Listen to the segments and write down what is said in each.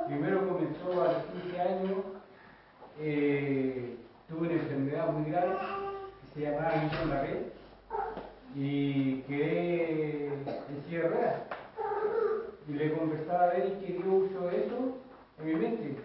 Primero comenzó a los 15 años, tuve una enfermedad muy grave que se llamaba Guillain-Barré y quedé en silla de ruedas. Y le conversaba a él que Dios usó eso en mi mente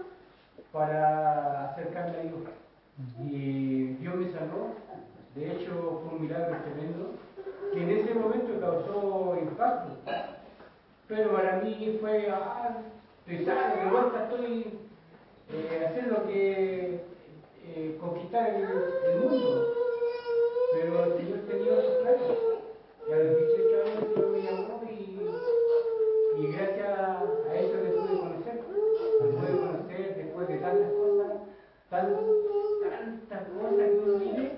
para acercarme a Dios. Y Dios me sanó. De hecho, fue un milagro tremendo que en ese momento causó impacto. Pero para mí fue, estoy sano, de vuelta estoy haciendo lo que conquistar el mundo. Pero el Señor tenía otros planes. Y a los 18 años el Señor me llamó y gracias a eso le pude conocer. Le pude conocer después de tantas cosas, tantas cosas que uno vive.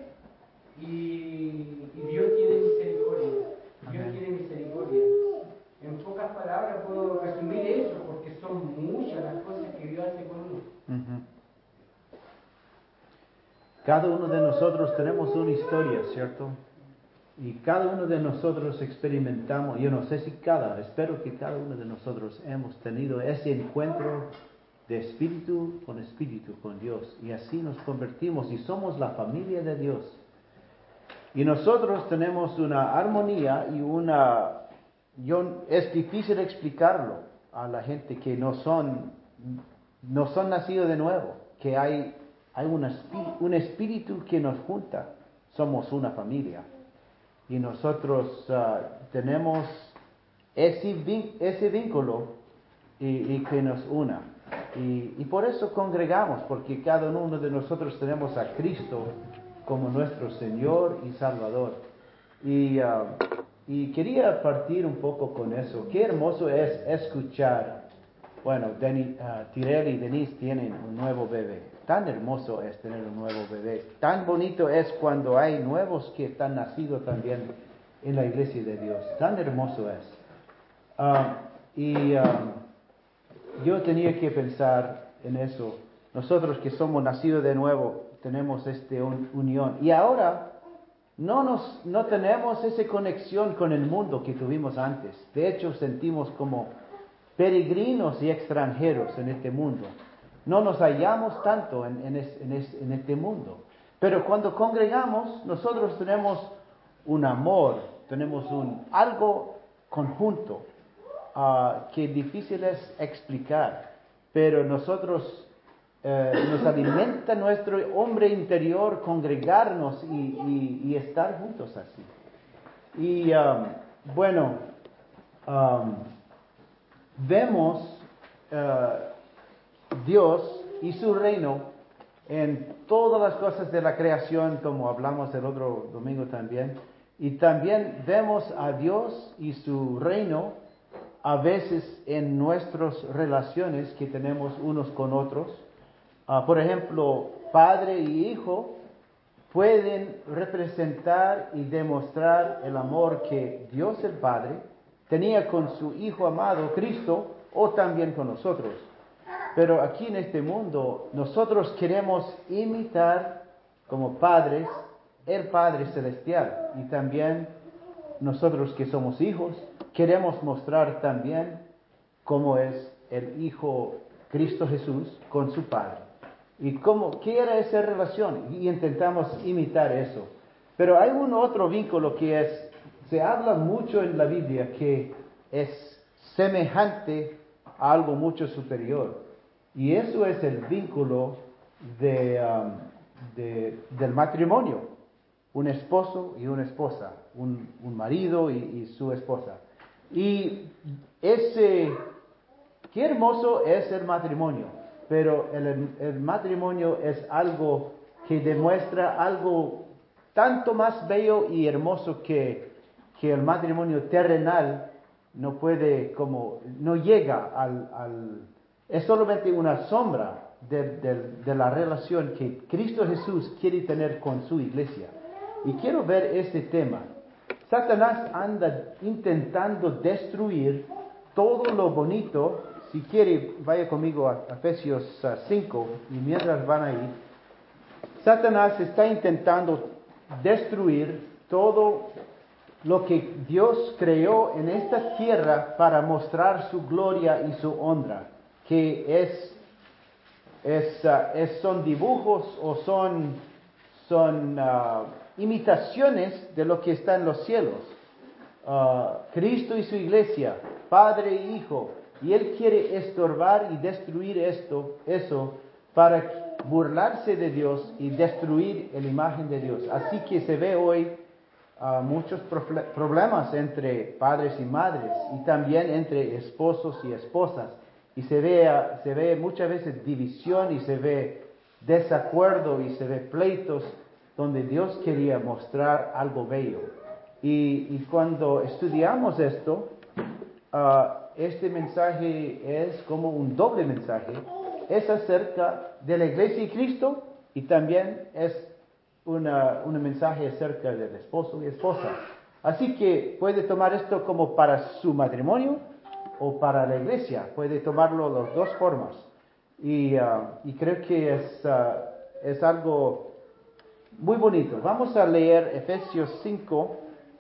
Y Dios tiene misericordia. Dios tiene misericordia. En pocas palabras puedo resumir eso, porque son muchas las cosas que Dios hace con uno. Uh-huh. Cada uno de nosotros tenemos una historia, ¿cierto? Y cada uno de nosotros experimentamos, yo no sé si espero que cada uno de nosotros hemos tenido ese encuentro de espíritu con Dios. Y así nos convertimos y somos la familia de Dios. Y nosotros tenemos una armonía y es difícil explicarlo a la gente que no son nacidos de nuevo, que hay un espíritu que nos junta, somos una familia. Y nosotros tenemos ese vínculo y que nos una. Y por eso congregamos, porque cada uno de nosotros tenemos a Cristo como nuestro Señor y Salvador. Y quería partir un poco con eso. Qué hermoso es escuchar. Bueno, Tirel y Denise tienen un nuevo bebé. Tan hermoso es tener un nuevo bebé. Tan bonito es cuando hay nuevos que están nacidos también en la iglesia de Dios. Tan hermoso es. Yo tenía que pensar en eso. Nosotros que somos nacidos de nuevo, tenemos esta unión. Y ahora no tenemos esa conexión con el mundo que tuvimos antes. De hecho, sentimos como peregrinos y extranjeros en este mundo. No nos hallamos tanto en este mundo. Pero cuando congregamos, nosotros tenemos un amor, tenemos algo conjunto que es difícil es explicar. Pero nosotros nos alimenta nuestro hombre interior congregarnos y estar juntos así. Y vemos Dios y su reino en todas las cosas de la creación, como hablamos el otro domingo también. Y también vemos a Dios y su reino a veces en nuestras relaciones que tenemos unos con otros. Por ejemplo, padre y hijo pueden representar y demostrar el amor que Dios el Padre tenía con su Hijo amado Cristo o también con nosotros. Pero aquí en este mundo nosotros queremos imitar como padres el Padre Celestial, y también nosotros que somos hijos queremos mostrar también cómo es el Hijo Cristo Jesús con su Padre. Y qué era esa relación, y intentamos imitar eso. Pero hay un otro vínculo que se habla mucho en la Biblia, que es semejante a algo mucho superior. Y eso es el vínculo del matrimonio. Un esposo y una esposa, un marido y su esposa. Y qué hermoso es el matrimonio. Pero el matrimonio es algo que demuestra algo tanto más bello y hermoso que el matrimonio terrenal no llega es solamente una sombra de la relación que Cristo Jesús quiere tener con su iglesia. Y quiero ver este tema. Satanás anda intentando destruir todo lo bonito. Si quiere, vaya conmigo a Efesios 5, y mientras van ahí, Satanás está intentando destruir todo lo que Dios creó en esta tierra para mostrar su gloria y su honra. que son dibujos o son imitaciones de lo que está en los cielos. Cristo y su iglesia, Padre e Hijo, y Él quiere estorbar y destruir eso para burlarse de Dios y destruir la imagen de Dios. Así que se ve hoy muchos problemas entre padres y madres y también entre esposos y esposas. Y se ve muchas veces división y se ve desacuerdo y se ve pleitos donde Dios quería mostrar algo bello. Y cuando estudiamos esto, este mensaje es como un doble mensaje. Es acerca de la iglesia y Cristo y también es un mensaje acerca del esposo y esposa. Así que puede tomar esto como para su matrimonio o para la iglesia. Puede tomarlo de las dos formas. Y creo que es algo muy bonito. Vamos a leer Efesios 5,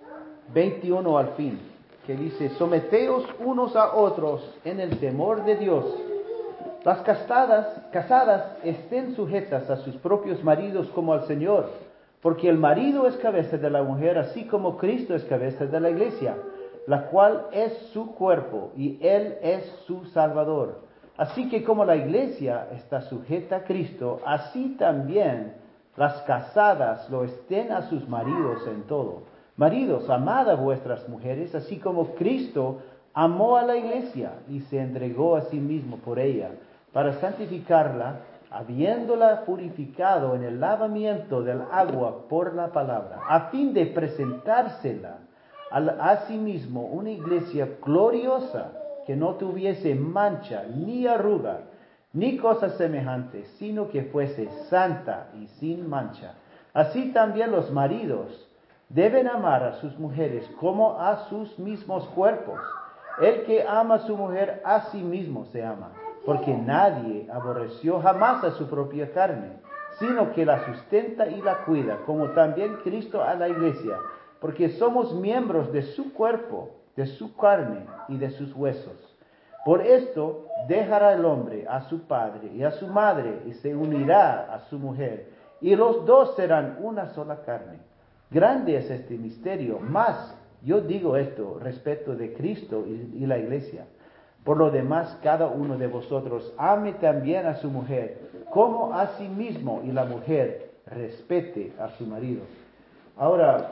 21 al fin, que dice: someteos unos a otros en el temor de Dios. Las casadas estén sujetas a sus propios maridos como al Señor, porque el marido es cabeza de la mujer, así como Cristo es cabeza de la iglesia, la cual es su cuerpo, y Él es su Salvador. Así que como la iglesia está sujeta a Cristo, así también las casadas lo estén a sus maridos en todo. Maridos, amad a vuestras mujeres, así como Cristo amó a la iglesia y se entregó a sí mismo por ella, para santificarla, habiéndola purificado en el lavamiento del agua por la palabra, a fin de presentársela a sí mismo una iglesia gloriosa, que no tuviese mancha, ni arruga, ni cosa semejante, sino que fuese santa y sin mancha. Así también los maridos deben amar a sus mujeres como a sus mismos cuerpos. El que ama a su mujer, a sí mismo se ama, porque nadie aborreció jamás a su propia carne, sino que la sustenta y la cuida, como también Cristo a la iglesia, porque somos miembros de su cuerpo, de su carne y de sus huesos. Por esto dejará el hombre a su padre y a su madre, y se unirá a su mujer, y los dos serán una sola carne. Grande es este misterio, mas yo digo esto respecto de Cristo y la iglesia. Por lo demás, cada uno de vosotros ame también a su mujer, como a sí mismo, y la mujer respete a su marido. Ahora,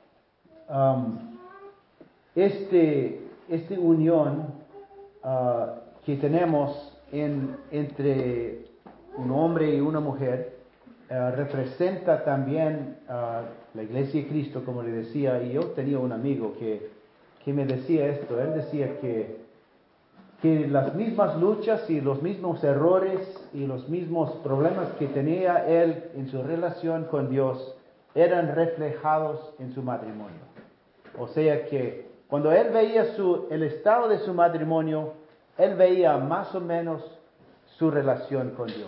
esta unión que tenemos entre un hombre y una mujer representa también la iglesia de Cristo, como le decía. Y yo tenía un amigo que me decía esto. Él decía que las mismas luchas y los mismos errores y los mismos problemas que tenía él en su relación con Dios eran reflejados en su matrimonio. O sea que cuando él veía el estado de su matrimonio, él veía más o menos su relación con Dios.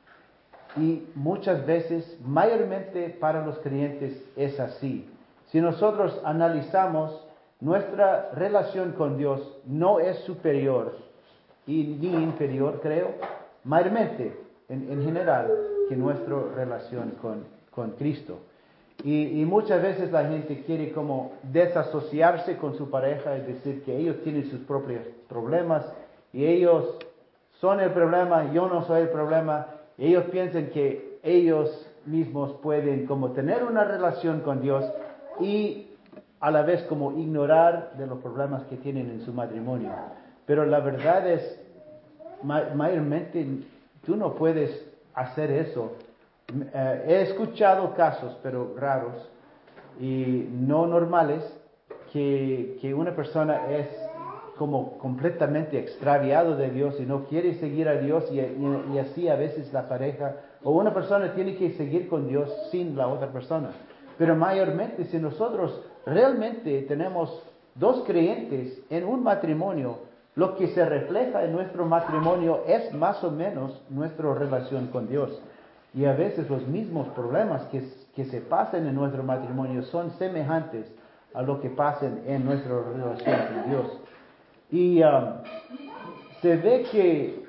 Y muchas veces, mayormente para los creyentes, es así. Si nosotros analizamos, nuestra relación con Dios no es superior ni inferior, creo, mayormente, en general, que nuestra relación con Cristo. Y muchas veces la gente quiere como desasociarse con su pareja y decir que ellos tienen sus propios problemas y ellos son el problema, yo no soy el problema. Y ellos piensan que ellos mismos pueden como tener una relación con Dios y a la vez como ignorar de los problemas que tienen en su matrimonio. Pero la verdad es, mayormente tú no puedes hacer eso. He escuchado casos, pero raros y no normales, que una persona es como completamente extraviado de Dios y no quiere seguir a Dios y así a veces la pareja o una persona tiene que seguir con Dios sin la otra persona. Pero mayormente, si nosotros realmente tenemos dos creyentes en un matrimonio, lo que se refleja en nuestro matrimonio es más o menos nuestra relación con Dios. Y a veces los mismos problemas que se pasan en nuestro matrimonio son semejantes a lo que pasa en nuestra relación con Dios. Y se ve que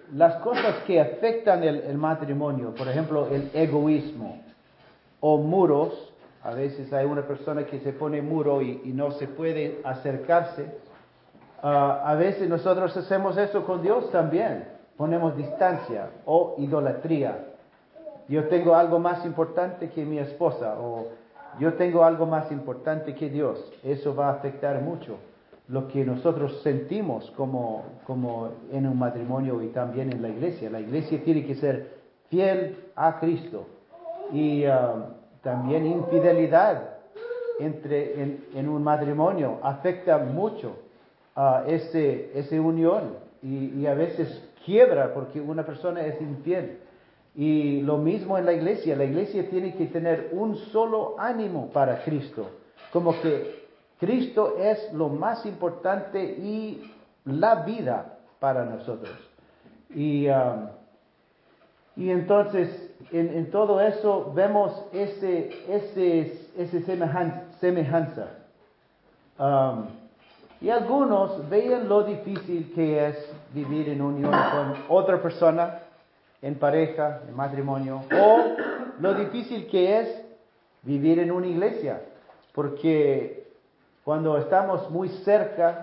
las cosas que afectan el matrimonio, por ejemplo, el egoísmo o muros. A veces hay una persona que se pone muro y no se puede acercarse. A veces nosotros hacemos eso con Dios también. Ponemos distancia o idolatría. Yo tengo algo más importante que mi esposa, o yo tengo algo más importante que Dios. Eso va a afectar mucho lo que nosotros sentimos como en un matrimonio y también en la iglesia. La iglesia tiene que ser fiel a Cristo. Y también infidelidad en un matrimonio afecta mucho esa unión y a veces quiebra porque una persona es infiel. Y lo mismo en la iglesia tiene que tener un solo ánimo para Cristo, como que Cristo es lo más importante y la vida para nosotros. Y entonces en todo eso vemos ese semejanza. Y algunos vean lo difícil que es vivir en unión con otra persona, en pareja, en matrimonio, o lo difícil que es vivir en una iglesia, porque cuando estamos muy cerca,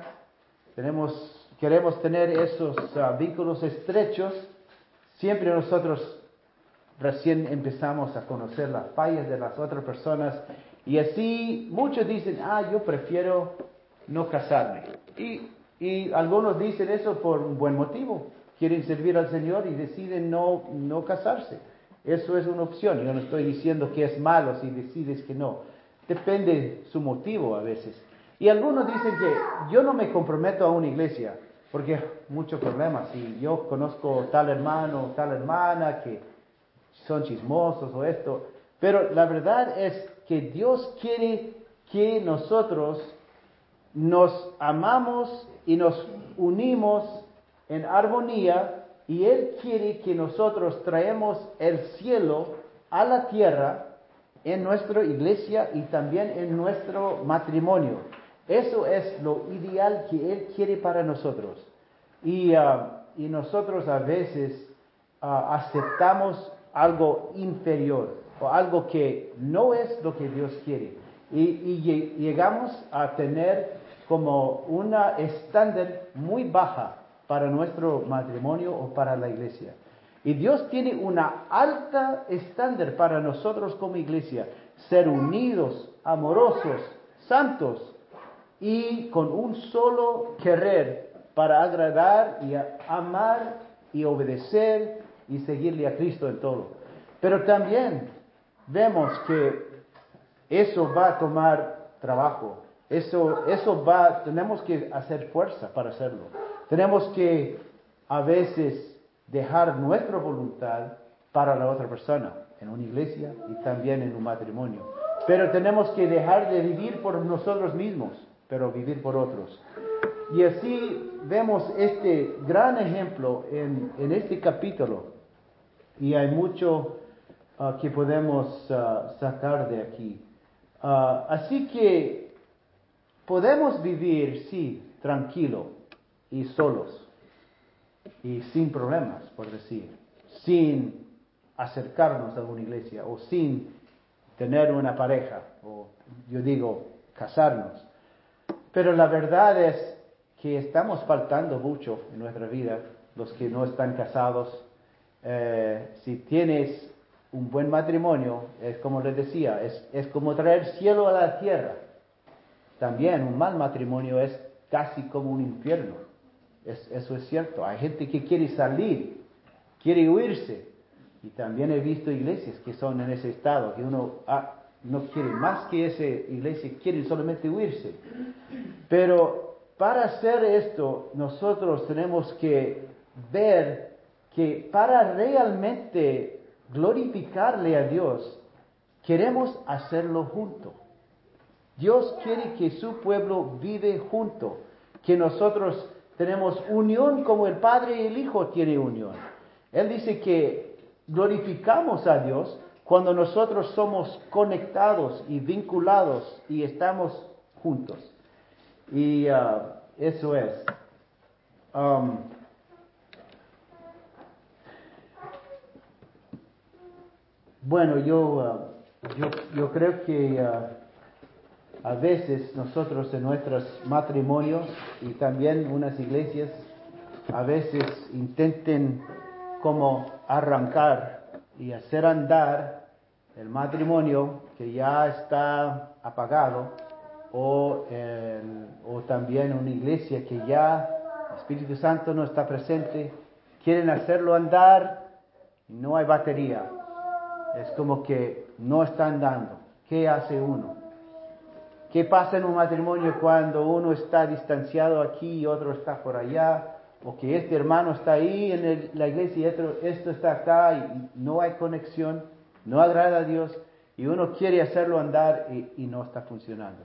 queremos tener esos vínculos estrechos. Siempre nosotros recién empezamos a conocer las fallas de las otras personas, y así muchos dicen, yo prefiero no casarme. Y algunos dicen eso por un buen motivo. Quieren servir al Señor y deciden no casarse. Eso es una opción. Yo no estoy diciendo que es malo si decides que no. Depende su motivo a veces. Y algunos dicen que yo no me comprometo a una iglesia porque muchos problemas. Si yo conozco tal hermano o tal hermana que son chismosos o esto. Pero la verdad es que Dios quiere que nosotros nos amamos y nos unimos en armonía, y Él quiere que nosotros traemos el cielo a la tierra en nuestra iglesia y también en nuestro matrimonio. Eso es lo ideal que Él quiere para nosotros. Y nosotros a veces aceptamos algo inferior o algo que no es lo que Dios quiere. Y llegamos a tener como una estándar muy baja para nuestro matrimonio o para la iglesia. Y Dios tiene una alta estándar para nosotros como iglesia: ser unidos, amorosos, santos y con un solo querer para agradar y amar y obedecer y seguirle a Cristo en todo. Pero también vemos que eso va a tomar trabajo. Tenemos que hacer fuerza para hacerlo. Tenemos que a veces dejar nuestra voluntad para la otra persona, en una iglesia y también en un matrimonio. Pero tenemos que dejar de vivir por nosotros mismos, pero vivir por otros. Y así vemos este gran ejemplo en este capítulo. Y hay mucho que podemos sacar de aquí. Así que podemos vivir, sí, tranquilo y solos y sin problemas, por decir, sin acercarnos a una iglesia o sin tener una pareja, o yo digo, casarnos. Pero la verdad es que estamos faltando mucho en nuestra vida, los que no están casados. Si tienes un buen matrimonio, es como les decía, es como traer cielo a la tierra. También un mal matrimonio es casi como un infierno. Eso es cierto. Hay gente que quiere salir, quiere huirse. Y también he visto iglesias que son en ese estado, que uno no quiere más que esa iglesia, quieren solamente huirse. Pero para hacer esto, nosotros tenemos que ver que para realmente glorificarle a Dios, queremos hacerlo junto. Dios quiere que su pueblo vive junto, que nosotros tenemos unión como el Padre y el Hijo tienen unión. Él dice que glorificamos a Dios cuando nosotros somos conectados y vinculados y estamos juntos. Y eso es. Bueno, yo creo que a veces nosotros en nuestros matrimonios y también unas iglesias a veces intenten como arrancar y hacer andar el matrimonio que ya está apagado o también una iglesia que ya el Espíritu Santo no está presente, quieren hacerlo andar y no hay batería. Es como que no está andando. ¿Qué hace uno? ¿Qué pasa en un matrimonio cuando uno está distanciado aquí y otro está por allá? O que este hermano está ahí en la iglesia y esto está acá y no hay conexión, no agrada a Dios y uno quiere hacerlo andar y no está funcionando.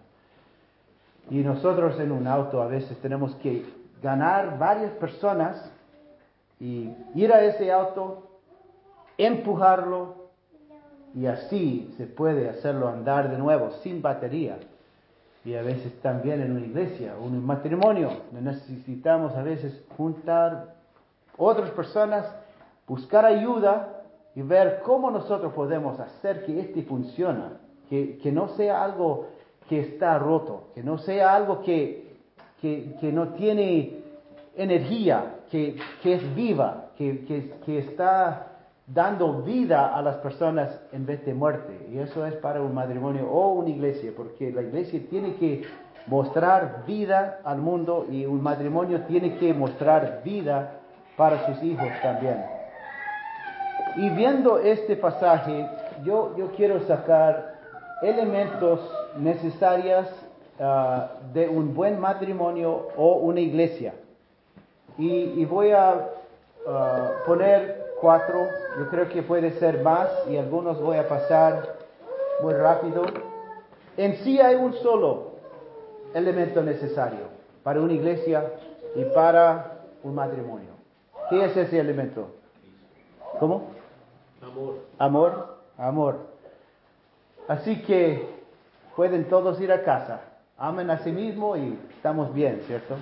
Y nosotros en un auto a veces tenemos que ganar varias personas y ir a ese auto, empujarlo y así se puede hacerlo andar de nuevo sin batería. Y a veces también en una iglesia o en un matrimonio necesitamos a veces juntar otras personas, buscar ayuda y ver cómo nosotros podemos hacer que este funcione, que no sea algo que está roto, que no sea algo que no tiene energía, que es viva, que está dando vida a las personas en vez de muerte. Y eso es para un matrimonio o una iglesia, porque la iglesia tiene que mostrar vida al mundo y un matrimonio tiene que mostrar vida para sus hijos también. Y viendo este pasaje, yo quiero sacar elementos necesarios de un buen matrimonio o una iglesia. Y voy a poner 4, yo creo que puede ser más y algunos voy a pasar muy rápido. En sí hay un solo elemento necesario para una iglesia y para un matrimonio. ¿Qué es ese elemento? ¿Cómo? Amor. Así que pueden todos ir a casa. Amen a sí mismo y estamos bien, ¿cierto?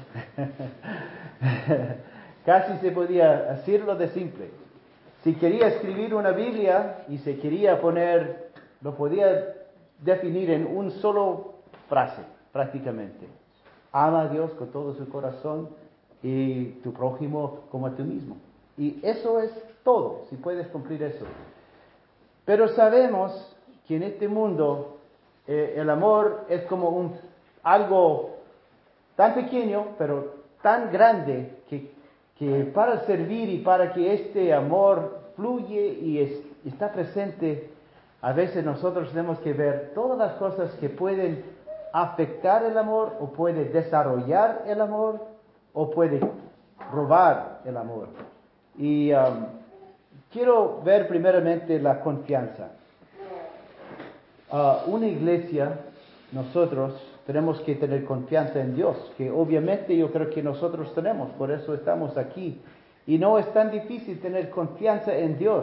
Casi se podía decirlo de simple. Si quería escribir una Biblia y se quería poner, lo podía definir en un solo frase, prácticamente. Ama a Dios con todo su corazón y tu prójimo como a ti mismo. Y eso es todo, si puedes cumplir eso. Pero sabemos que en este mundo el amor es como algo tan pequeño, pero tan grande que para servir y para que este amor fluye y está presente, a veces nosotros tenemos que ver todas las cosas que pueden afectar el amor o puede desarrollar el amor o puede robar el amor. Y quiero ver primeramente la confianza. Una iglesia, nosotros tenemos que tener confianza en Dios, que obviamente yo creo que nosotros tenemos, por eso estamos aquí. Y no es tan difícil tener confianza en Dios.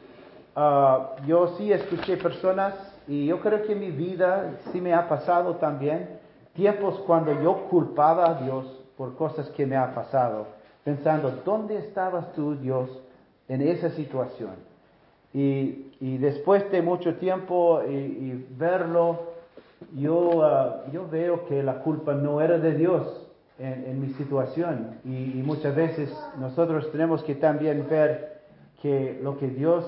Yo sí escuché personas, y yo creo que en mi vida sí me ha pasado también, tiempos cuando yo culpaba a Dios por cosas que me ha pasado, pensando, ¿dónde estabas tú, Dios, en esa situación? Y después de mucho tiempo y verlo, yo veo que la culpa no era de Dios en mi situación. Y muchas veces nosotros tenemos que también ver que lo que Dios,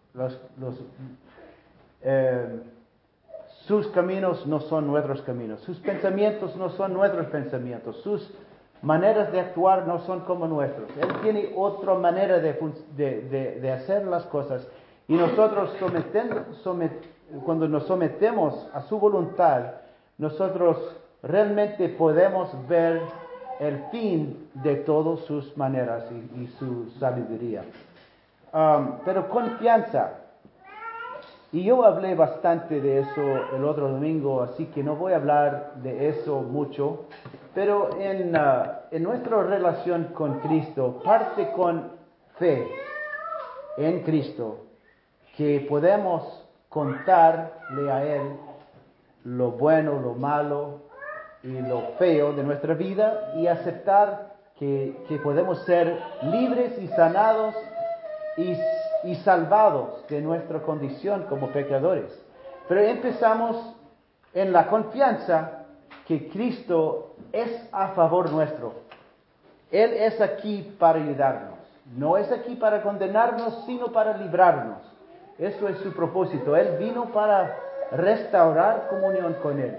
sus caminos no son nuestros caminos, sus pensamientos no son nuestros pensamientos, sus maneras de actuar no son como nuestros. Él tiene otra manera de hacer las cosas. Y nosotros cuando nos sometemos a su voluntad, nosotros realmente podemos ver el fin de todas sus maneras y su sabiduría. Pero confianza. Y yo hablé bastante de eso el otro domingo, así que no voy a hablar de eso mucho. Pero en nuestra relación con Cristo, parte con fe en Cristo, que podemos contarle a Él lo bueno, lo malo y lo feo de nuestra vida y aceptar que podemos ser libres y sanados y y salvados de nuestra condición como pecadores. Pero empezamos en la confianza que Cristo es a favor nuestro. Él es aquí para ayudarnos. No es aquí para condenarnos, sino para librarnos. Eso es su propósito. Él vino para restaurar comunión con Él.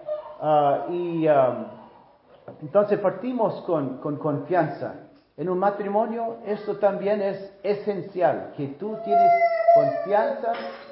Entonces partimos con confianza. En un matrimonio esto también es esencial, que tú tienes confianza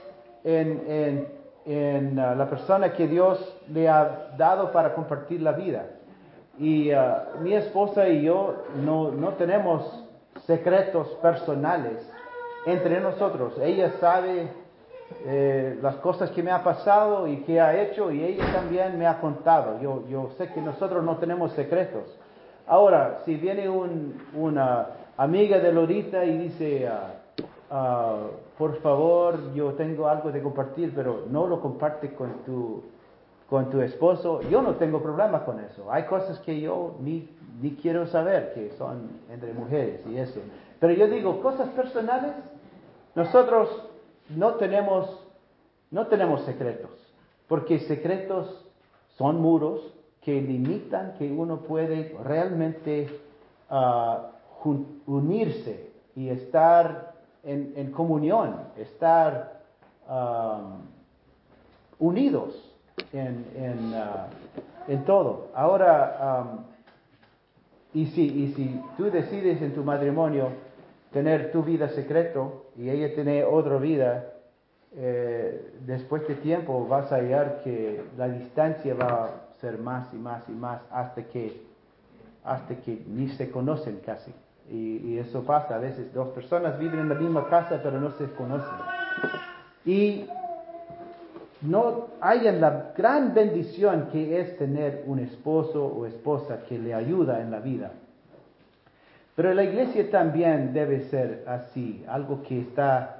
en la persona que Dios le ha dado para compartir la vida. Y mi esposa y yo no tenemos secretos personales entre nosotros. Ella sabe las cosas que me ha pasado y que ha hecho, y ella también me ha contado. Yo sé que nosotros no tenemos secretos. Ahora, si viene una amiga de Lorita y dice, por favor, yo tengo algo de compartir, pero no lo comparte con tu esposo, yo no tengo problema con eso. Hay cosas que yo ni quiero saber, que son entre mujeres y eso. Pero yo digo, cosas personales, nosotros no tenemos secretos, porque secretos son muros que limitan que uno puede realmente unirse y estar en comunión, estar unidos en todo. Ahora, y si tú decides en tu matrimonio tener tu vida secreto y ella tiene otra vida, después de tiempo vas a hallar que la distancia va a ser más y más y más hasta que ni se conocen casi. Y eso pasa, a veces dos personas viven en la misma casa pero no se conocen. Y no hayan la gran bendición que es tener un esposo o esposa que le ayuda en la vida. Pero la iglesia también debe ser así, algo que está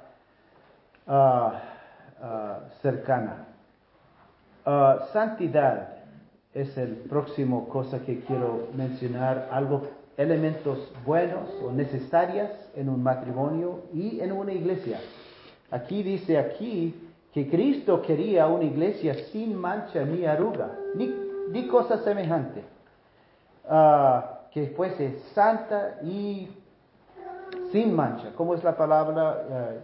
cercana. Santidad es el próximo cosa que quiero mencionar, elementos buenos o necesarias en un matrimonio y en una iglesia. Aquí dice que Cristo quería una iglesia sin mancha ni arruga, ni cosa semejante, que fuese santa y sin mancha. ¿Cómo es la palabra?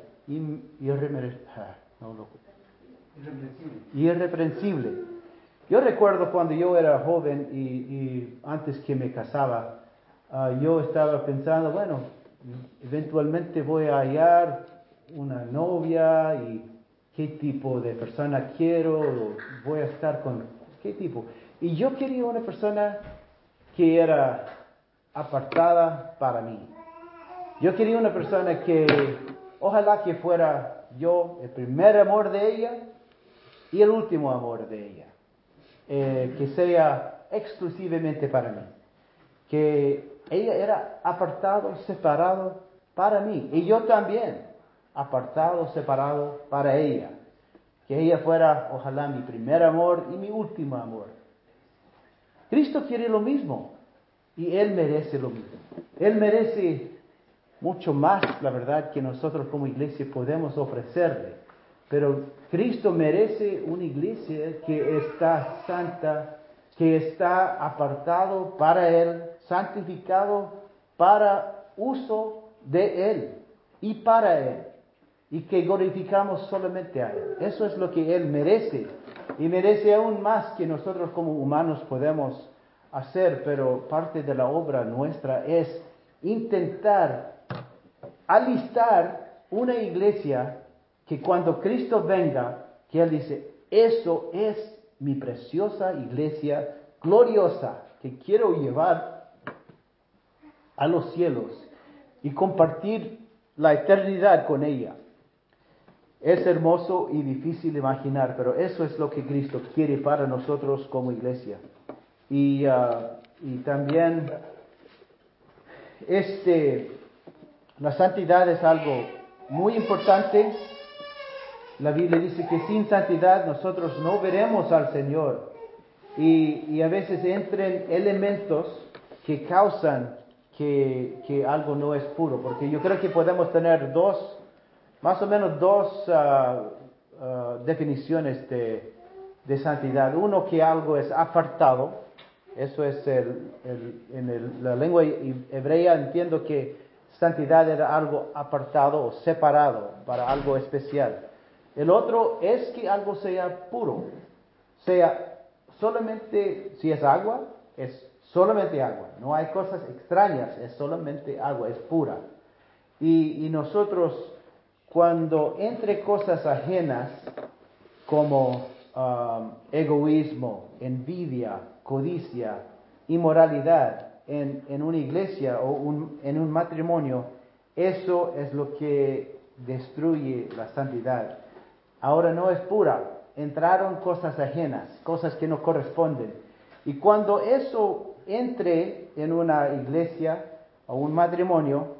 Irreprensible. Yo recuerdo cuando yo era joven y antes que me casaba, yo estaba pensando, bueno, eventualmente voy a hallar una novia y qué tipo de persona quiero, voy a estar con qué tipo. Y yo quería una persona que era apartada para mí. Yo quería una persona que, ojalá que fuera yo el primer amor de ella y el último amor de ella. Que sea exclusivamente para mí. Que ella era apartado, separado para mí. Y yo también, apartado, separado para ella. Que ella fuera, ojalá, mi primer amor y mi último amor. Cristo quiere lo mismo. Y Él merece lo mismo. Él merece mucho más, la verdad, que nosotros como iglesia podemos ofrecerle. Pero Cristo merece una iglesia que está santa, que está apartado para Él, santificado para uso de Él y para Él. Y que glorificamos solamente a Él. Eso es lo que Él merece. Y merece aún más que nosotros como humanos podemos hacer. Pero parte de la obra nuestra es intentar alistar una iglesia que cuando Cristo venga, que Él dice, eso es mi preciosa iglesia gloriosa que quiero llevar a los cielos y compartir la eternidad con ella. Es hermoso y difícil de imaginar, pero eso es lo que Cristo quiere para nosotros como iglesia. Y también la santidad es algo muy importante. La Biblia dice que sin santidad nosotros no veremos al Señor. Y a veces entran elementos que causan que algo no es puro. Porque yo creo que podemos tener dos más o menos dos definiciones de santidad. Uno, que algo es apartado. Eso es la lengua hebrea entiendo que santidad era algo apartado o separado para algo especial. El otro es que algo sea puro. Sea solamente, si es agua, es solamente agua. No hay cosas extrañas, es solamente agua, es pura. Y nosotros, cuando entre cosas ajenas como egoísmo, envidia, codicia, inmoralidad en una iglesia o en un matrimonio, eso es lo que destruye la santidad. Ahora no es pura, entraron cosas ajenas, cosas que no corresponden. Y cuando eso entre en una iglesia o un matrimonio,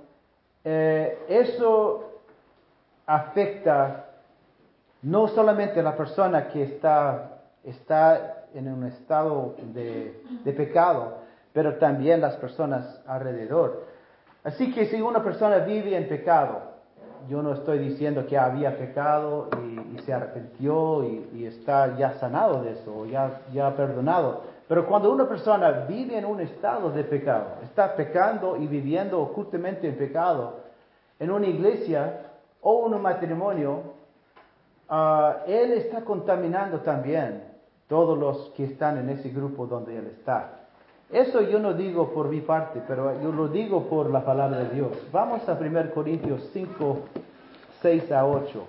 eso afecta no solamente a la persona que está en un estado de pecado, pero también las personas alrededor. Así que si una persona vive en pecado, yo no estoy diciendo que había pecado y se arrepintió y está ya sanado de eso, ya perdonado. Pero cuando una persona vive en un estado de pecado, está pecando y viviendo ocultamente en pecado, en una iglesia o en un matrimonio, él está contaminando también todos los que están en ese grupo donde él está. Eso yo no digo por mi parte, pero yo lo digo por la palabra de Dios. Vamos a 1 Corintios 5, 6 a 8.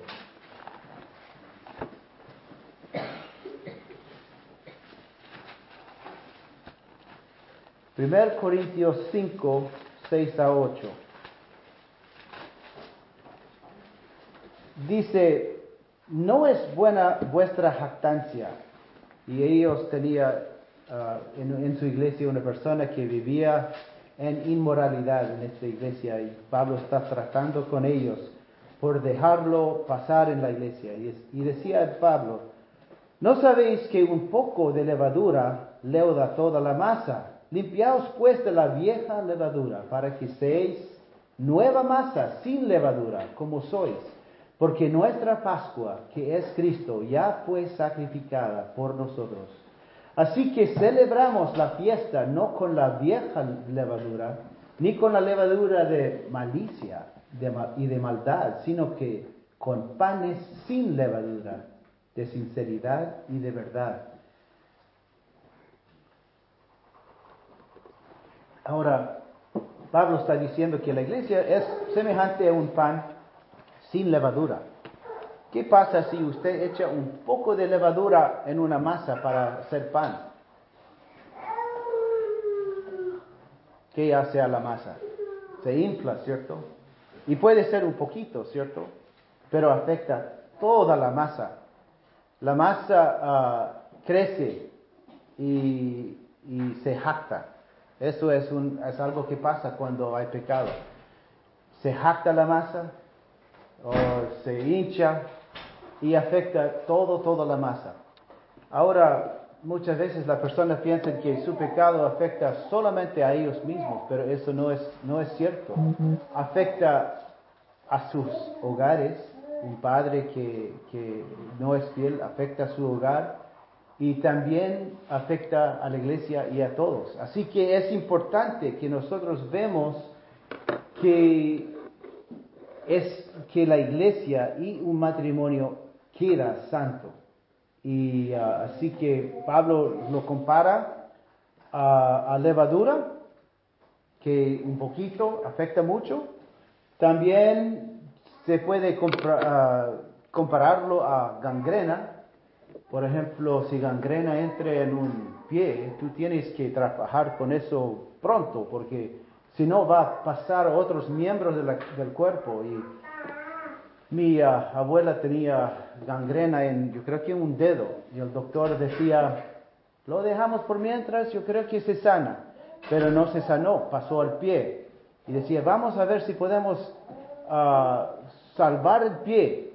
1 Corintios 5, 6 a 8. Dice, no es buena vuestra jactancia. Y ellos tenían en su iglesia una persona que vivía en inmoralidad en esta iglesia. Y Pablo está tratando con ellos por dejarlo pasar en la iglesia. Y decía Pablo, ¿no sabéis que un poco de levadura leuda toda la masa? Limpiaos pues de la vieja levadura, para que seáis nueva masa sin levadura, como sois. Porque nuestra Pascua, que es Cristo, ya fue sacrificada por nosotros. Así que celebramos la fiesta no con la vieja levadura, ni con la levadura de malicia y de maldad, sino que con panes sin levadura, de sinceridad y de verdad. Ahora, Pablo está diciendo que la iglesia es semejante a un pan sin levadura. ¿Qué pasa si usted echa un poco de levadura en una masa para hacer pan? ¿Qué hace a la masa? Se infla, ¿cierto? Y puede ser un poquito, ¿cierto? Pero afecta toda la masa. La masa crece y se jacta. Eso es algo que pasa cuando hay pecado. Se jacta la masa o se hincha y afecta toda la masa. Ahora, muchas veces las personas piensan que su pecado afecta solamente a ellos mismos, pero eso no es cierto. Afecta a sus hogares. Un padre que no es fiel afecta a su hogar y también afecta a la iglesia y a todos. Así que es importante que nosotros vemos que la iglesia y un matrimonio queda santo. Y así que Pablo lo compara a levadura, que un poquito afecta mucho. También se puede compararlo a gangrena. Por ejemplo, si gangrena entra en un pie, tú tienes que trabajar con eso pronto, porque si no va a pasar a otros miembros del cuerpo. Y mi abuela tenía gangrena yo creo que en un dedo, y el doctor decía, lo dejamos por mientras, yo creo que se sana, pero no se sanó, pasó al pie, y decía, vamos a ver si podemos salvar el pie,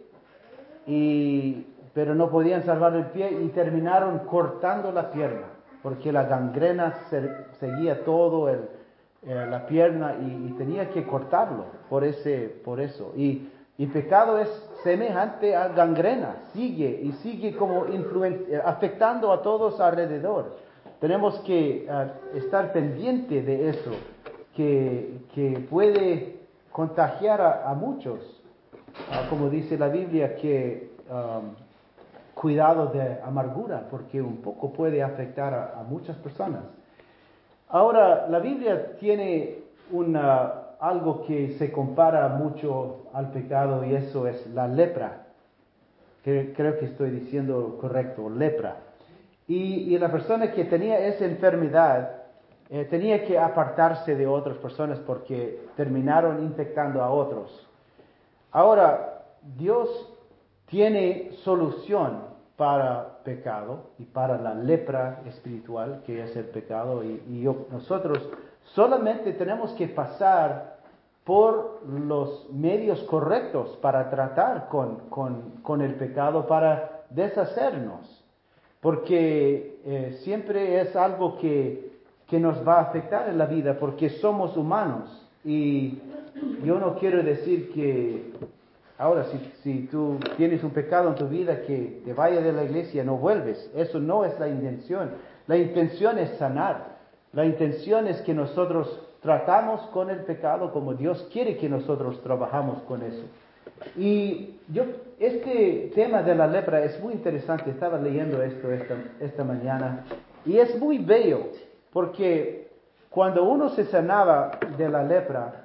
pero no podían salvar el pie y terminaron cortando la pierna, porque la gangrena seguía todo la pierna y tenía que cortarlo por eso. Y Y pecado es semejante a gangrena, sigue y sigue como afectando a todos alrededor. Tenemos que estar pendiente de eso, que puede contagiar a muchos. Como dice la Biblia, que cuidado de amargura, porque un poco puede afectar a muchas personas. Ahora, la Biblia tiene algo que se compara mucho al pecado, y eso es la lepra. Creo que estoy diciendo correcto, lepra. Y la persona que tenía esa enfermedad tenía que apartarse de otras personas porque terminaron infectando a otros. Ahora, Dios tiene solución para pecado y para la lepra espiritual, que es el pecado, nosotros solamente tenemos que pasar por los medios correctos para tratar con el pecado, para deshacernos, porque siempre es algo que nos va a afectar en la vida, porque somos humanos. Y yo no quiero decir que ahora, si tú tienes un pecado en tu vida, que te vayas de la iglesia, no vuelves. Eso no es la intención. La intención es sanar. La intención es que nosotros tratamos con el pecado como Dios quiere que nosotros trabajamos con eso. Y este tema de la lepra es muy interesante. Estaba leyendo esto esta mañana. Y es muy bello, porque cuando uno se sanaba de la lepra,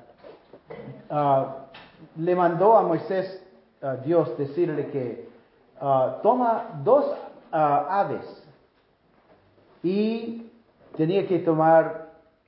le mandó a Moisés Dios decirle que toma 2 aves, y tenía que tomar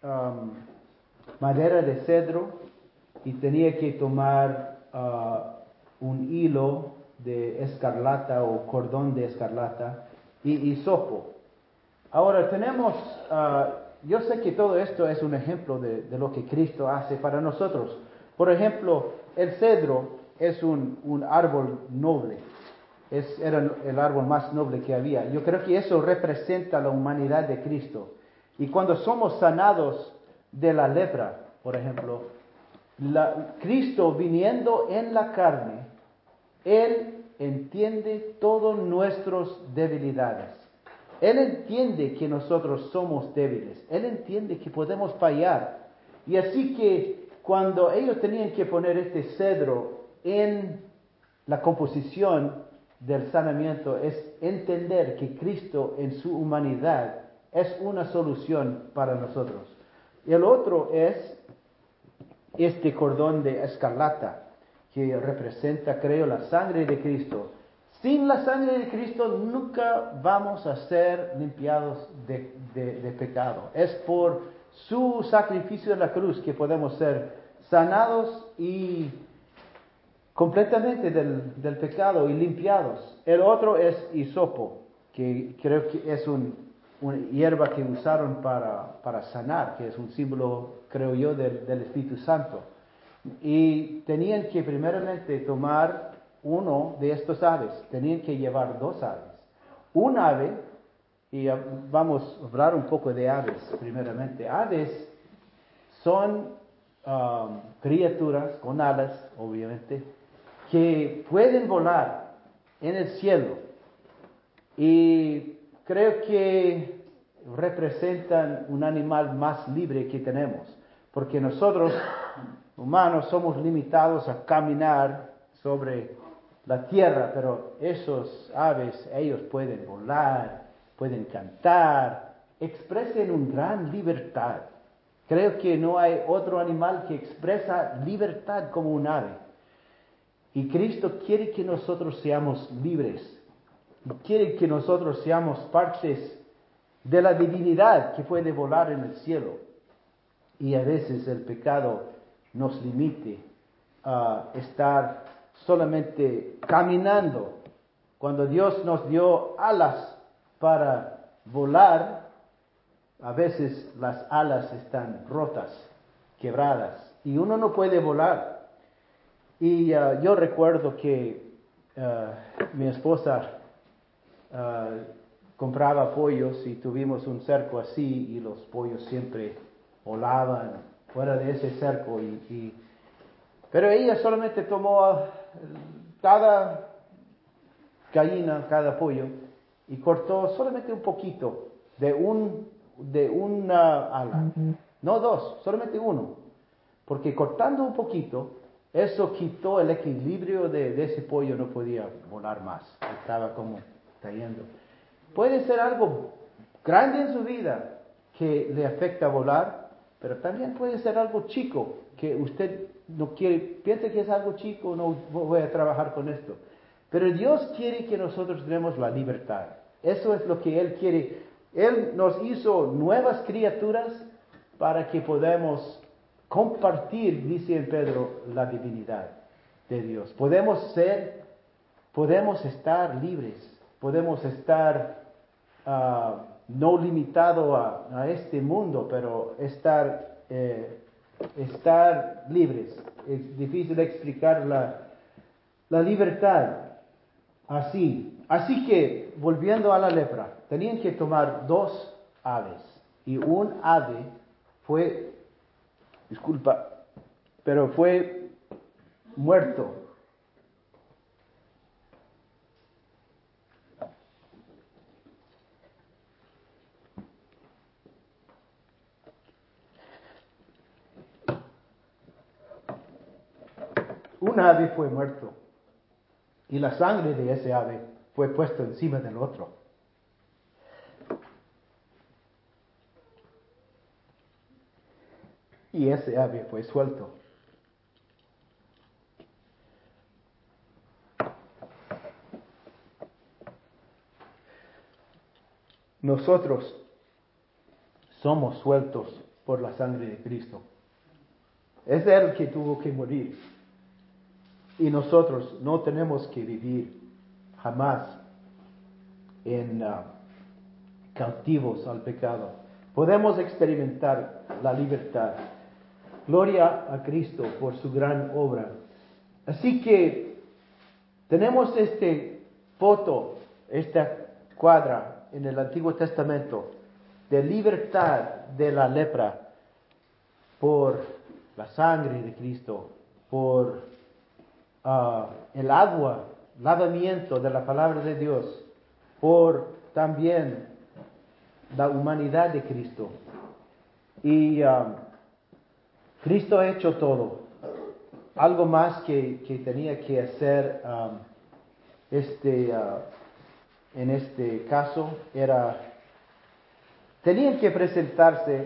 madera de cedro, y tenía que tomar un hilo de escarlata o cordón de escarlata y hisopo. Ahora tenemos, yo sé que todo esto es un ejemplo de lo que Cristo hace para nosotros. Por ejemplo, el cedro es un árbol noble, era el árbol más noble que había. Yo creo que eso representa la humanidad de Cristo. Y cuando somos sanados de la lepra, por ejemplo, Cristo viniendo en la carne, Él entiende todas nuestras debilidades. Él entiende que nosotros somos débiles. Él entiende que podemos fallar. Y así que cuando ellos tenían que poner este cedro en la composición del sanamiento, es entender que Cristo en su humanidad es una solución para nosotros. Y el otro es este cordón de escarlata, que representa, creo, la sangre de Cristo. Sin la sangre de Cristo nunca vamos a ser limpiados de pecado. Es por su sacrificio en la cruz que podemos ser sanados y completamente del pecado y limpiados. El otro es hisopo, que creo que es una hierba que usaron para sanar, que es un símbolo, creo yo, del Espíritu Santo. Y tenían que primeramente tomar uno de estos aves, tenían que llevar 2 aves. Un ave, y vamos a hablar un poco de aves primeramente. Aves son criaturas con alas, obviamente, que pueden volar en el cielo, y creo que representan un animal más libre que tenemos, porque nosotros humanos somos limitados a caminar sobre la tierra, pero esos aves, ellos pueden volar, pueden cantar, expresan una gran libertad. Creo que no hay otro animal que expresa libertad como un ave. Y Cristo quiere que nosotros seamos libres. Y quiere que nosotros seamos partes de la divinidad que puede volar en el cielo. Y a veces el pecado nos limite a estar solamente caminando. Cuando Dios nos dio alas para volar, a veces las alas están rotas, quebradas, y uno no puede volar. Y yo recuerdo que mi esposa compraba pollos, y tuvimos un cerco así, y los pollos siempre volaban fuera de ese cerco. Pero ella solamente tomó cada gallina, cada pollo, y cortó solamente un poquito de una ala. No dos, solamente uno. Porque cortando un poquito, eso quitó el equilibrio de ese pollo, no podía volar más. Estaba como cayendo. Puede ser algo grande en su vida que le afecta a volar, pero también puede ser algo chico que usted no quiere, piensa que es algo chico, no voy a trabajar con esto. Pero Dios quiere que nosotros tenemos la libertad. Eso es lo que Él quiere. Él nos hizo nuevas criaturas para que podamos compartir, dice en Pedro, la divinidad de Dios. Podemos estar libres, podemos estar no limitado a este mundo, pero estar libres. Es difícil explicar la libertad así. Así que, volviendo a la lepra, tenían que tomar 2 aves. Y un ave fue, pero fue muerto. Un ave fue muerto y la sangre de ese ave fue puesta encima del otro. Y ese ave fue suelto. Nosotros somos sueltos por la sangre de Cristo. Es Él que tuvo que morir. Y nosotros no tenemos que vivir jamás en cautivos al pecado. Podemos experimentar la libertad. Gloria a Cristo por su gran obra. Así que tenemos esta cuadra en el Antiguo Testamento de libertad de la lepra por la sangre de Cristo, por el agua, lavamiento de la palabra de Dios, por también la humanidad de Cristo. Y Cristo ha hecho todo. Algo más que tenía que hacer en este caso era, tenían que presentarse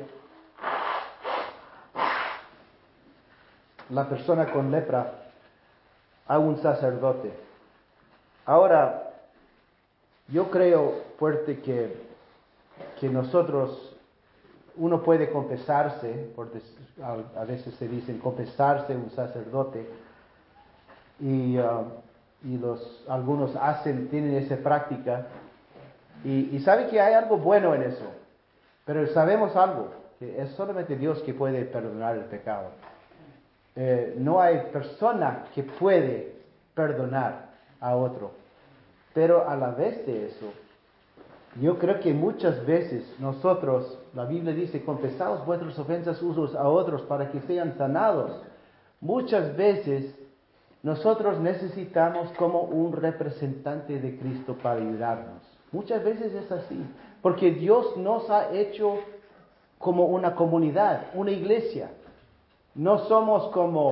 la persona con lepra a un sacerdote. Ahora, yo creo fuerte que nosotros, uno puede confesarse, a veces se dicen confesarse un sacerdote, y algunos tienen esa práctica, y sabe que hay algo bueno en eso, pero sabemos algo, que es solamente Dios que puede perdonar el pecado. No hay persona que puede perdonar a otro, pero a la vez de eso, yo creo que muchas veces nosotros, la Biblia dice, confesaos vuestras ofensas unos a otros para que sean sanados. Muchas veces nosotros necesitamos como un representante de Cristo para ayudarnos. Muchas veces es así, porque Dios nos ha hecho como una comunidad, una iglesia. No somos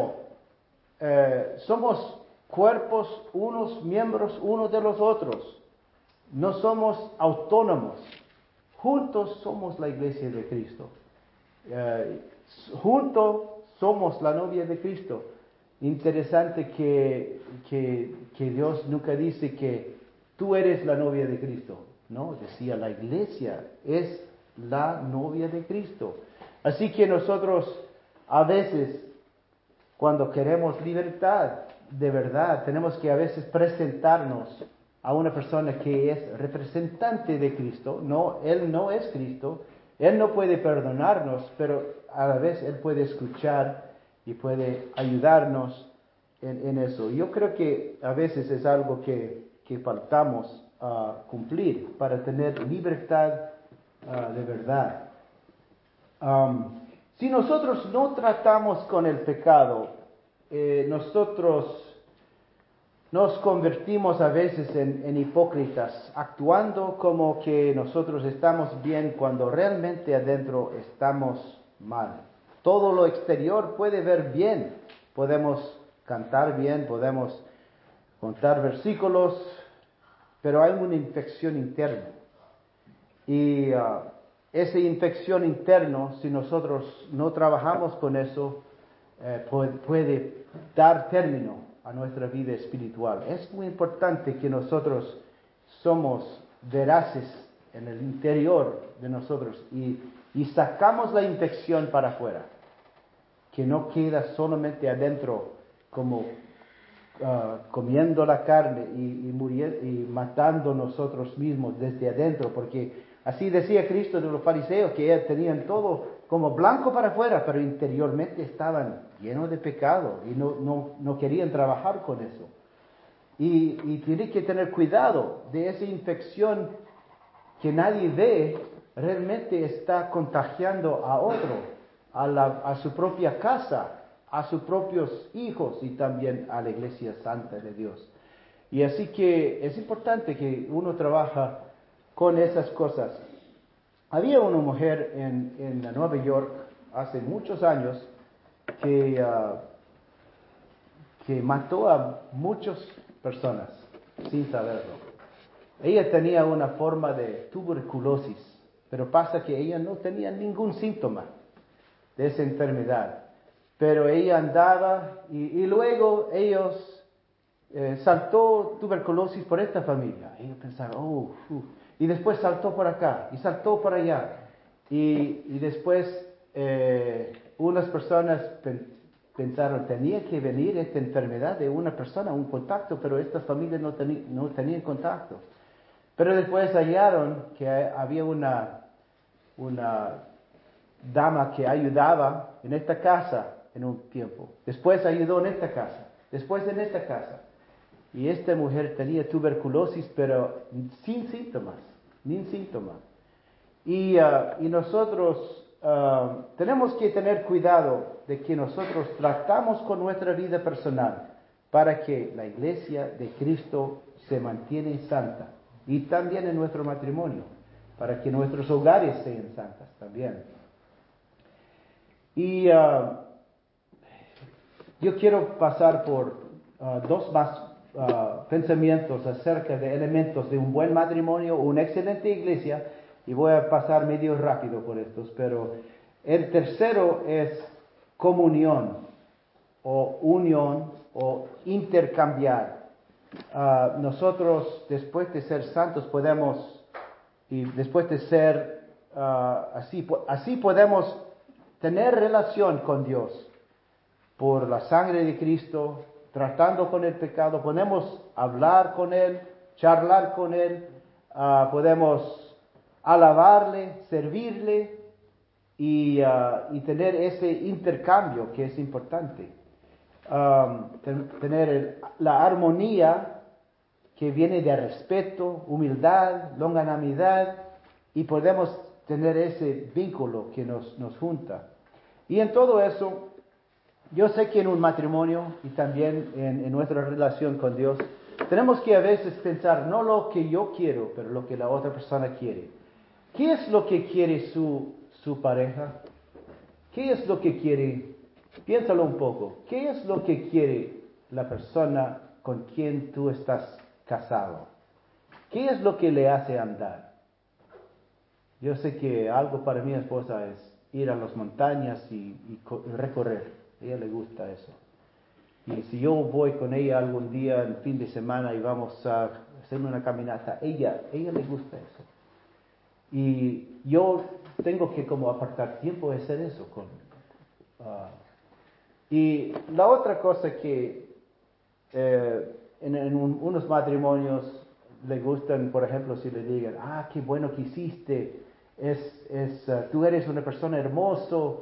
somos cuerpos, unos miembros unos de los otros. No somos autónomos. Juntos somos la iglesia de Cristo. Juntos somos la novia de Cristo. Interesante que Dios nunca dice que tú eres la novia de Cristo. No, decía la iglesia es la novia de Cristo. Así que nosotros a veces, cuando queremos libertad de verdad, tenemos que a veces presentarnos a una persona que es representante de Cristo. No, Él no es Cristo, Él no puede perdonarnos, pero a la vez Él puede escuchar y puede ayudarnos en eso. Yo creo que a veces es algo que faltamos cumplir para tener libertad de verdad. Si nosotros no tratamos con el pecado, nosotros nos convertimos a veces en hipócritas, actuando como que nosotros estamos bien cuando realmente adentro estamos mal. Todo lo exterior puede ver bien, podemos cantar bien, podemos contar versículos, pero hay una infección interna. Y esa infección interna, si nosotros no trabajamos con eso, puede dar término a nuestra vida espiritual. Es muy importante que nosotros somos veraces en el interior de nosotros y sacamos la infección para afuera, que no queda solamente adentro como comiendo la carne y muriendo y matando nosotros mismos desde adentro, porque así decía Cristo de los fariseos, que tenían todo como blanco para afuera, pero interiormente estaban llenos de pecado y no querían trabajar con eso. Y tiene que tener cuidado de esa infección que nadie ve, realmente está contagiando a otro, a su propia casa, a sus propios hijos y también a la iglesia santa de Dios. Y así que es importante que uno trabaja con esas cosas. Había una mujer en Nueva York hace muchos años que mató a muchas personas sin saberlo. Ella tenía una forma de tuberculosis, pero pasa que ella no tenía ningún síntoma de esa enfermedad. Pero ella andaba y luego ellos saltó tuberculosis por esta familia. Ellos pensaron, y después saltó por acá y saltó por allá. Y después unas personas pensaron, tenía que venir esta enfermedad de una persona, un contacto, pero esta familia no tenía contacto. Pero después hallaron que había una dama que ayudaba en esta casa en un tiempo. Después ayudó en esta casa. Después en esta casa. Y esta mujer tenía tuberculosis, pero sin síntomas. Y nosotros tenemos que tener cuidado de que nosotros tratamos con nuestra vida personal para que la iglesia de Cristo se mantiene santa. Y también en nuestro matrimonio, para que nuestros hogares sean santos también. Y yo quiero pasar por dos más pensamientos acerca de elementos de un buen matrimonio, una excelente iglesia, y voy a pasar medio rápido por estos, pero el tercero es comunión, o unión, o intercambiar. Nosotros, después de ser santos, podemos, y después de ser así podemos tener relación con Dios por la sangre de Cristo, tratando con el pecado. Podemos hablar con Él, charlar con Él, podemos alabarle, servirle y tener ese intercambio que es importante. Tener la armonía que viene de respeto, humildad, longanimidad, y podemos tener ese vínculo que nos junta. Y en todo eso, yo sé que en un matrimonio y también en nuestra relación con Dios, tenemos que a veces pensar no lo que yo quiero, pero lo que la otra persona quiere. ¿Qué es lo que quiere su pareja? ¿Qué es lo que quiere? Piénsalo un poco. ¿Qué es lo que quiere la persona con quien tú estás casado? ¿Qué es lo que le hace andar? Yo sé que algo para mi esposa es ir a las montañas y recorrer. A ella le gusta eso. Y si yo voy con ella algún día en fin de semana y vamos a hacer una caminata, ella le gusta eso. Y yo tengo que como apartar tiempo de hacer eso. Y la otra cosa que en unos matrimonios le gustan, por ejemplo, si le digan, qué bueno que hiciste, tú eres una persona hermosa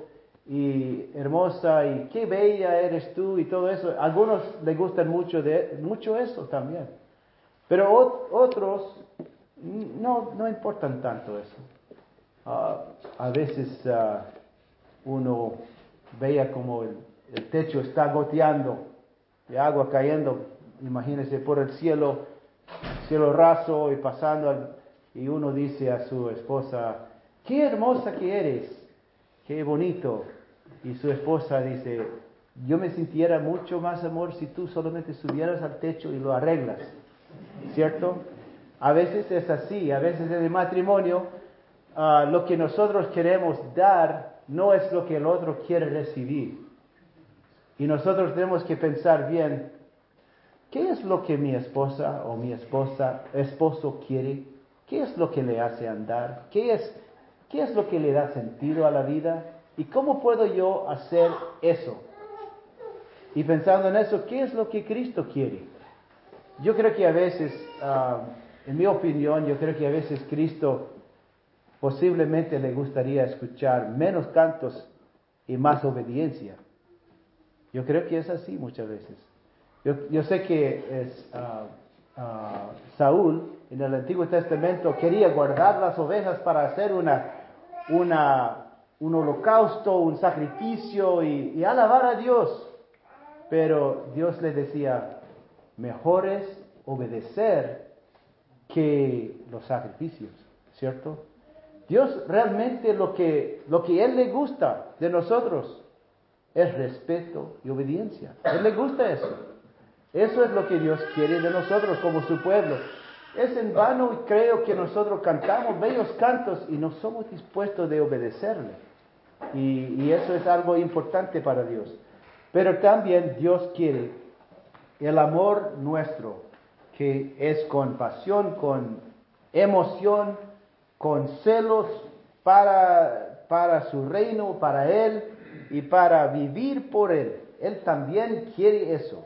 y qué bella eres tú y todo eso. A algunos les gustan mucho eso también. Pero otros no importan tanto eso. A veces uno veía como el techo está goteando de agua cayendo imagínense, por el cielo raso y y uno dice a su esposa, qué hermosa que eres, qué bonito. Y su esposa dice, yo me sintiera mucho más amor si tú solamente subieras al techo y lo arreglas, ¿cierto? A veces es así, a veces en el matrimonio lo que nosotros queremos dar no es lo que el otro quiere recibir. Y nosotros tenemos que pensar bien, ¿qué es lo que mi esposa o mi esposo quiere? ¿Qué es lo que le hace andar? ¿Qué es lo que le da sentido a la vida? ¿Y cómo puedo yo hacer eso? Y pensando en eso, ¿qué es lo que Cristo quiere? Yo creo que a veces, en mi opinión, yo creo que a veces Cristo posiblemente le gustaría escuchar menos cantos y más obediencia. Yo creo que es así muchas veces. Yo sé que Saúl en el Antiguo Testamento quería guardar las ovejas para hacer un holocausto, un sacrificio y alabar a Dios. Pero Dios le decía, mejor es obedecer que los sacrificios, ¿cierto? Dios realmente lo que Él le gusta de nosotros es respeto y obediencia. A Él le gusta eso. Eso es lo que Dios quiere de nosotros como su pueblo. Es en vano y creo que nosotros cantamos bellos cantos y no somos dispuestos de obedecerle. Y eso es algo importante para Dios. Pero también Dios quiere el amor nuestro, que es con pasión, con emoción, con celos para su reino, para Él y para vivir por Él. Él también quiere eso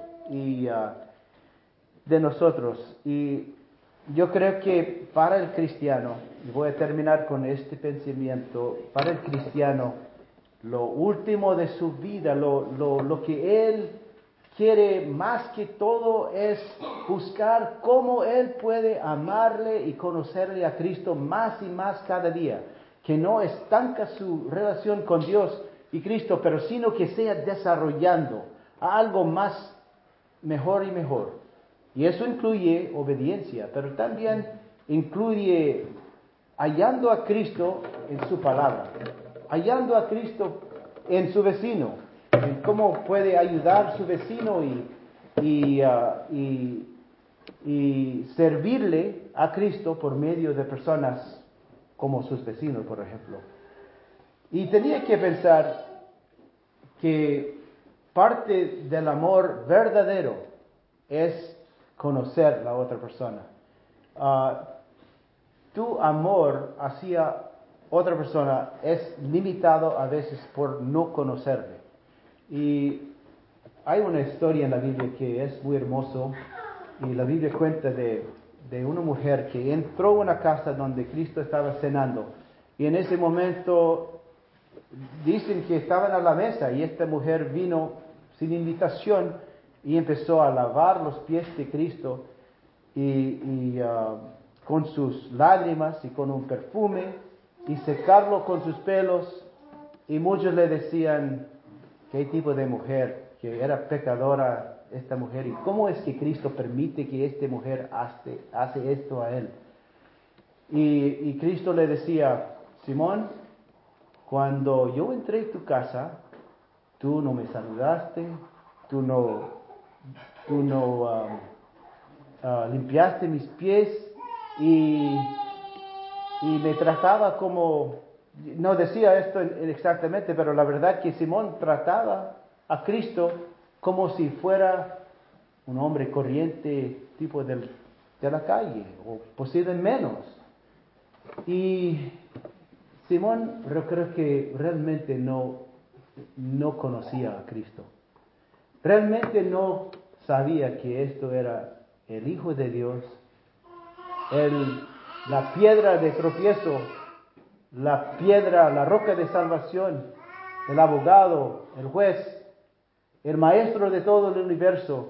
de nosotros. Y yo creo que para el cristiano, y voy a terminar con este pensamiento, para el cristiano, lo último de su vida, lo que él quiere más que todo es buscar cómo él puede amarle y conocerle a Cristo más y más cada día. Que no estanca su relación con Dios y Cristo, pero sino que sea desarrollando a algo más mejor y mejor. Y eso incluye obediencia, pero también incluye hallando a Cristo en su palabra, hallando a Cristo en su vecino, en cómo puede ayudar a su vecino y servirle a Cristo por medio de personas como sus vecinos, por ejemplo. Y tenía que pensar que parte del amor verdadero es conocer a la otra persona. Tu amor hacia otra persona es limitado a veces por no conocerle. Y hay una historia en la Biblia que es muy hermoso, y la Biblia cuenta de una mujer que entró a una casa donde Cristo estaba cenando, y en ese momento dicen que estaban a la mesa y esta mujer vino sin invitación y empezó a lavar los pies de Cristo con sus lágrimas y con un perfume y secarlo con sus pelos, y muchos le decían qué tipo de mujer, que era pecadora esta mujer, y cómo es que Cristo permite que esta mujer hace esto a él. Y Cristo le decía, Simón, cuando yo entré en tu casa, tú no me saludaste, tú no limpiaste mis pies y me trataba como, no decía esto exactamente, pero la verdad que Simón trataba a Cristo como si fuera un hombre corriente, tipo de la calle, o posible menos. Y Simón, yo creo que realmente no conocía a Cristo. Realmente no sabía que esto era el Hijo de Dios, la piedra de tropiezo, la roca de salvación, el abogado, el juez, el maestro de todo el universo.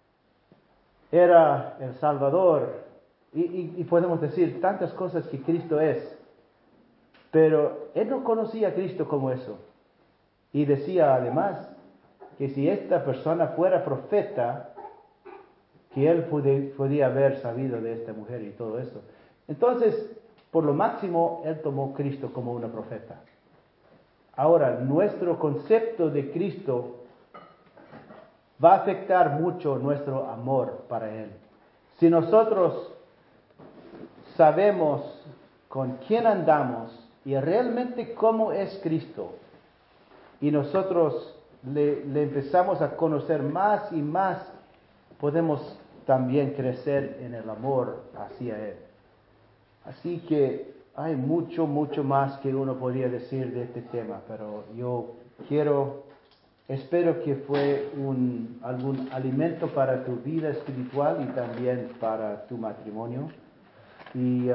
Era el Salvador. Y podemos decir tantas cosas que Cristo es. Pero él no conocía a Cristo como eso. Y decía además que si esta persona fuera profeta, que él podía haber sabido de esta mujer y todo eso. Entonces, por lo máximo, él tomó a Cristo como una profeta. Ahora, nuestro concepto de Cristo va a afectar mucho nuestro amor para Él. Si nosotros sabemos con quién andamos y realmente cómo es Cristo, y nosotros le empezamos a conocer más y más, podemos también crecer en el amor hacia Él. Así que hay mucho más que uno podría decir de este tema, pero yo espero que fue algún alimento para tu vida espiritual y también para tu matrimonio. Y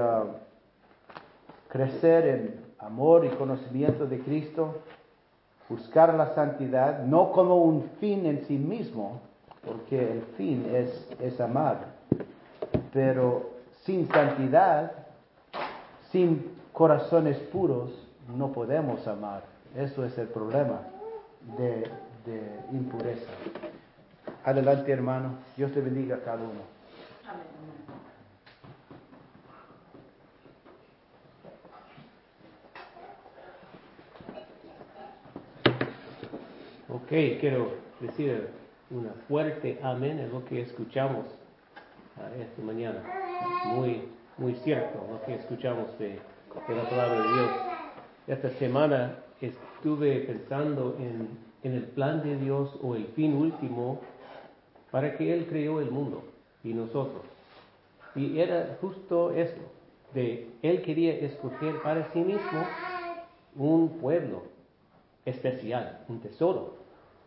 crecer en amor y conocimiento de Cristo, buscar la santidad, no como un fin en sí mismo, porque el fin es amar, pero sin santidad, sin corazones puros, no podemos amar. Eso es el problema de impureza. Adelante, hermano. Dios te bendiga a cada uno. Ok, quiero decir una fuerte amén en lo que escuchamos esta mañana. Muy cierto lo que escuchamos de la palabra de Dios. Esta semana estuve pensando en el plan de Dios o el fin último para que Él creó el mundo y nosotros. Y era justo esto, Él quería escoger para sí mismo un pueblo especial, un tesoro.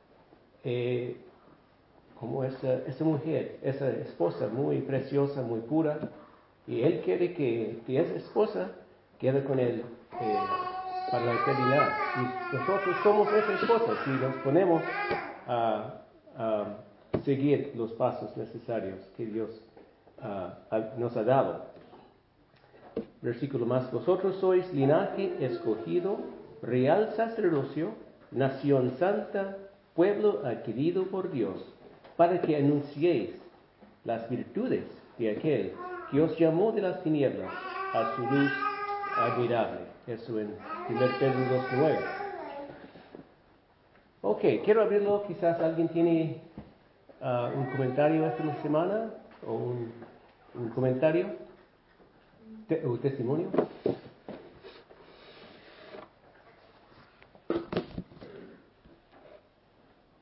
Como esa mujer, esa esposa muy preciosa, muy pura, y Él quiere que esa esposa quede con Él para la eternidad. Y nosotros somos esa esposa si nos ponemos a seguir los pasos necesarios que Dios nos ha dado. Versículo más: vosotros sois linaje escogido, real sacerdocio, nación santa, pueblo adquirido por Dios, para que anunciéis las virtudes de aquel que os llamó de las tinieblas a su luz admirable. Eso en 1 Pedro 2:9. Ok, quiero abrirlo. Quizás alguien tiene un comentario esta semana o un comentario o testimonio.